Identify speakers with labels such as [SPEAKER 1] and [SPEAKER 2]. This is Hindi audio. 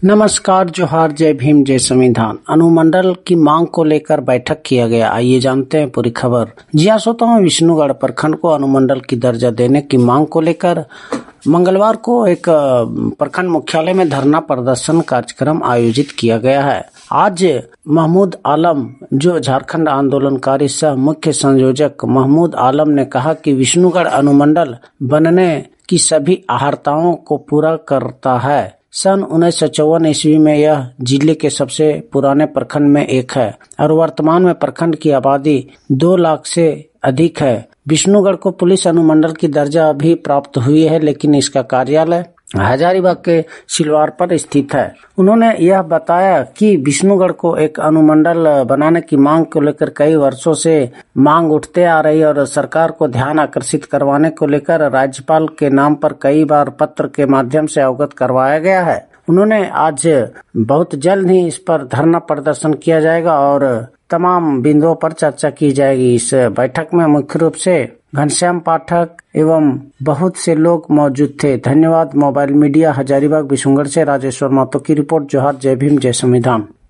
[SPEAKER 1] नमस्कार, जोहार, जय भीम, जय संविधान। अनुमंडल की मांग को लेकर बैठक किया गया। आइए जानते हैं पूरी खबर। जिला 17वां विष्णुगढ़ प्रखंड को अनुमंडल की दर्जा देने की मांग को लेकर मंगलवार को एक प्रखंड मुख्यालय में धरना प्रदर्शन कार्यक्रम आयोजित किया गया है। आज महमूद आलम, जो झारखंड आंदोलनकारी सह मुख्य संयोजक महमूद आलम ने कहा कि विष्णुगढ़ अनुमंडल बनने की सभी अहर्ताओं को पूरा करता है। सन 1954 ईस्वी में यह जिले के सबसे पुराने प्रखंड में एक है और वर्तमान में प्रखंड की आबादी 2 लाख से अधिक है। विष्णुगढ़ को पुलिस अनुमंडल की दर्जा अभी प्राप्त हुई है, लेकिन इसका कार्यालय हजारीबाग के सिलवार पर स्थित है। उन्होंने यह बताया कि विष्णुगढ़ को एक अनुमंडल बनाने की मांग को लेकर कई वर्षों से मांग उठते आ रही और सरकार को ध्यान आकर्षित करवाने को लेकर राज्यपाल के नाम पर कई बार पत्र के माध्यम से अवगत करवाया गया है। उन्होंने आज बहुत जल्द ही इस पर धरना प्रदर्शन किया जाएगा और तमाम बिंदुओं पर चर्चा की जाएगी। इस बैठक में मुख्य रूप से घनश्याम पाठक एवं बहुत से लोग मौजूद थे। धन्यवाद। मोबाइल मीडिया हजारीबाग विष्णुगढ़ से राजेश्वर महतो की रिपोर्ट। जोहार, जय भीम, जय संविधान।